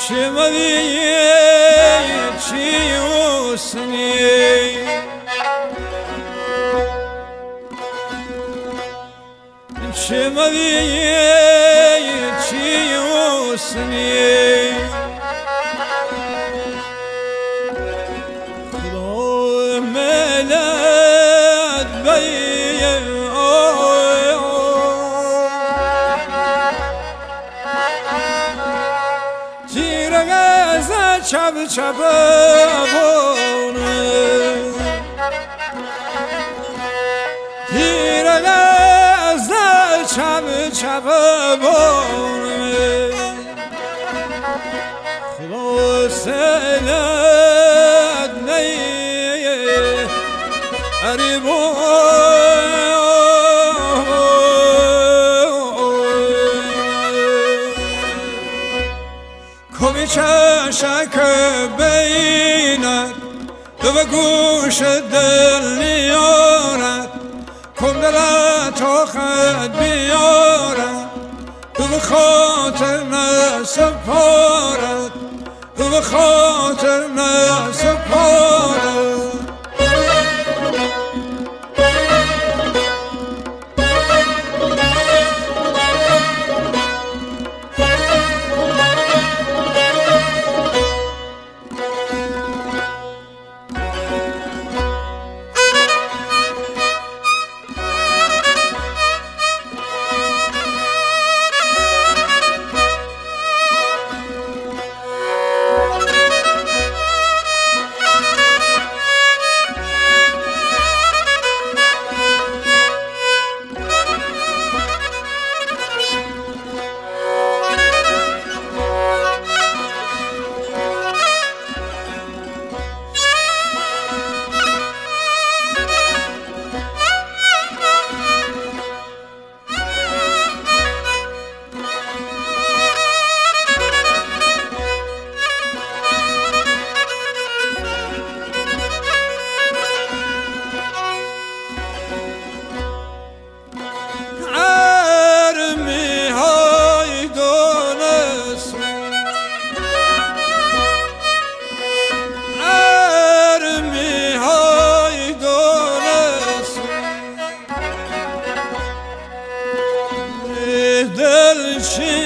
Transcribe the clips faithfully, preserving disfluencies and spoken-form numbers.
شمالي تشيوسني شمالي تشيوسني خلو ملاد بي چاب چاب بونه تیره دست چاب چاب بونه خلاصلت نیه عریبو کمی چشک بینک دو به گوش دل نیارد کم دلت آخد بیارد دو به خاطر نسپارد دو به خاطر نسپارد دل چی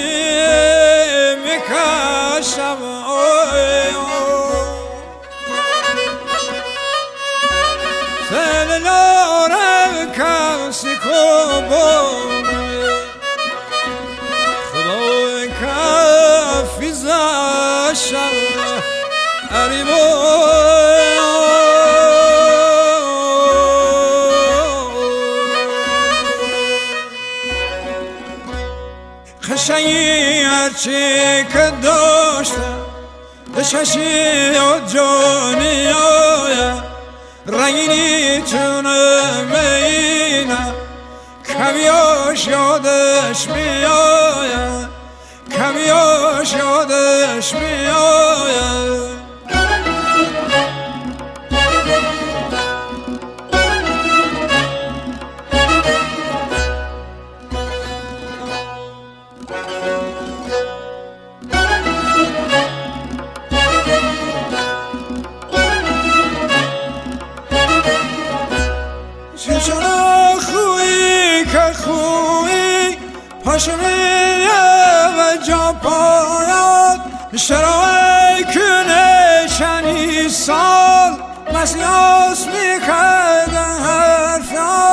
میکشم سل لارم کسی کبون خدای کفی زشم عریبو خشایی هرچی که داشتم به ششی و جانی آیم رنگینی چونم اینم کمیاش یادش میایم کمیاش یادش میایم چشم خویی که خویی پاشمیه و جا پاید شرای کنه چنی سال مسیاس میکرده حرفا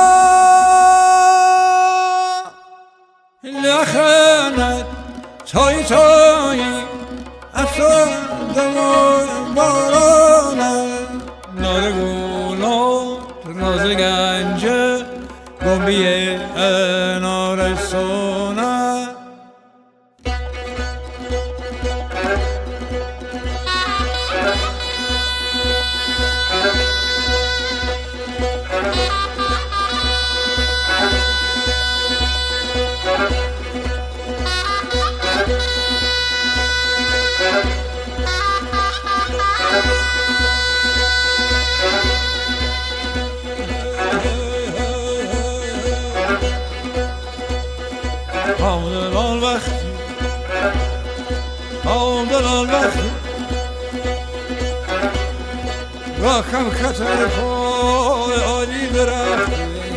لخنت تای تای افتاده و بارانه نارگولا ناز گنجه گنبیه انار سونه آمدن وقت راکم خطر پای آلی درخت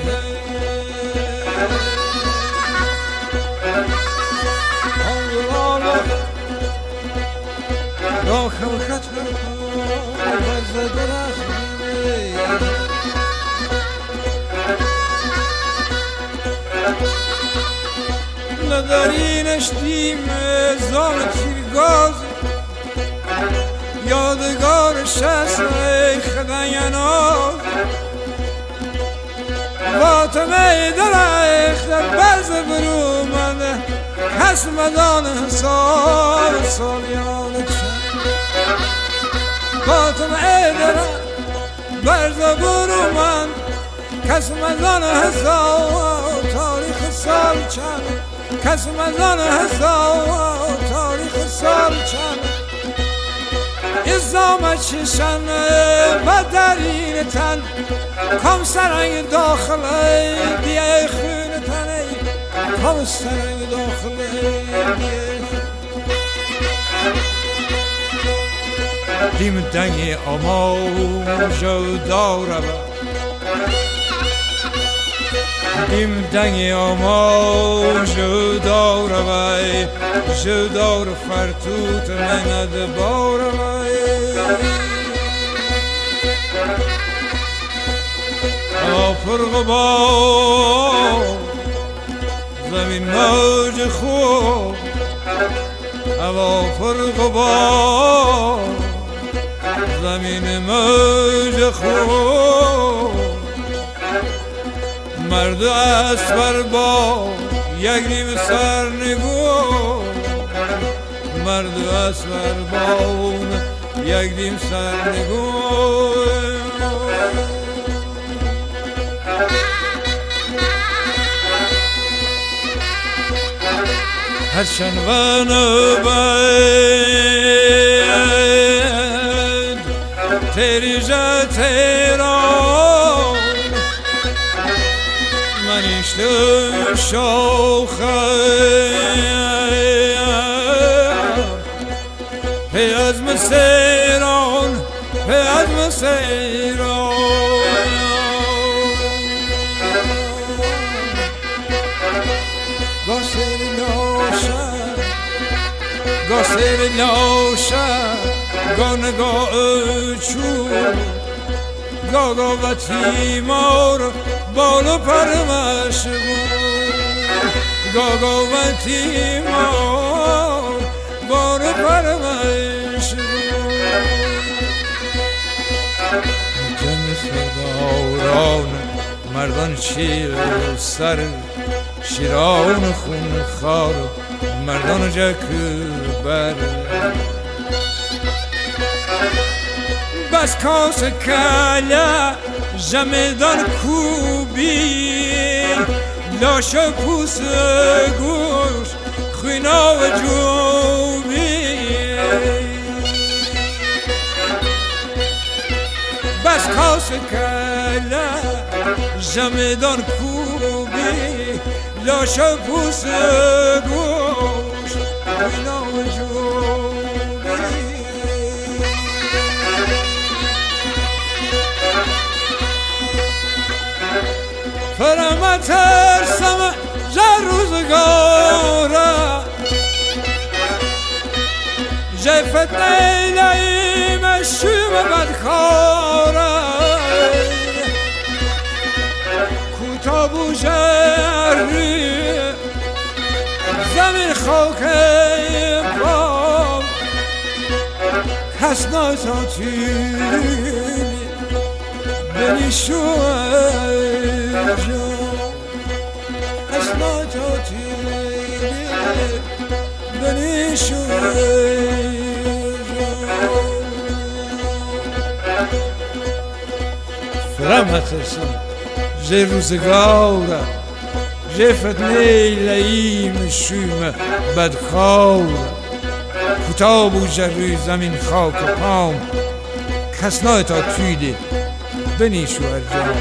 آمدن وقت راکم خطر پای بز درخت ندارینش دیم زان تیرگاز یادگار شست خدیناز فاطمه درخت بز برومنده کس مدان حساب سالیان چند فاطمه درخت بز برومند کس مدان حساب تاریخ سال چند کس مدان حساب تاریخ سال چند ازام چشن و درین تن کم سرنگ داخله دیه خون تنه کم سرنگ داخله دیه دیم دنگی آموز و داره دیم دنگی آموز و داره وی جدار فرتوت مند باره وی آفرق با زمین موج خوب آفرق با زمین موج خوب مرد اسبر با یک نیم سرنگو مرد اسبر با یک نیم سرنگو هرچند و نبید تیری جا تیران من اشتم شوخه پی از مسیران پی از مسیران گاسر نوشه گاسر نوشه گانگاه چون گاگا و تیمار بالو پرمش بود گاگا و تیمار بالو پرمش بود جن سرداران مردان شیر سر شیران خون خار مردان جک بر بس کاس کلا جمدان کوبی لاش پوس گوش خوینا و جوبی بس کاس کلا جمدان کوبی لاش پوس گوش خوینا و جوبی فرما ترسم جا روزگاره جا فتنه لیم شوم بدخاره کوتابو جری زمین خاک بام کس ناتاتیلی بنی شوه اسما جاتیلی بنی شوه فرما ترسم جه روزگاره جه فتنه لعیم شوم بدخاره کتاب و جروی زمین خاک پام کس نایتا تویده بنی شوهر جان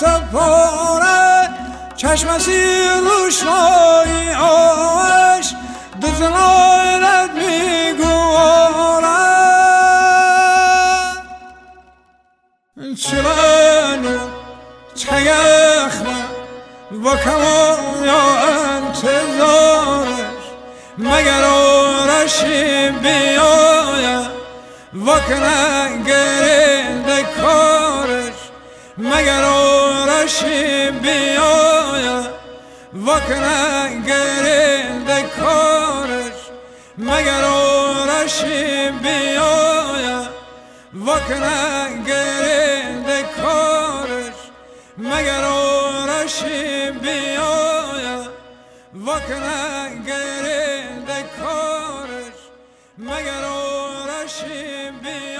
سپاره چشم سیر روشنایی آش دزنایرت میگواره چلانو چیخنه و کمان یا انتظارش مگر آرشی بیاید وکنه گرد کارش مگر آرشی بیاید وکنه گرد کارش مگر آرشی بیاید وکنه گرد کارش مگر آرشی بیاید وکنه گرد کارش مگر آرشی بیاید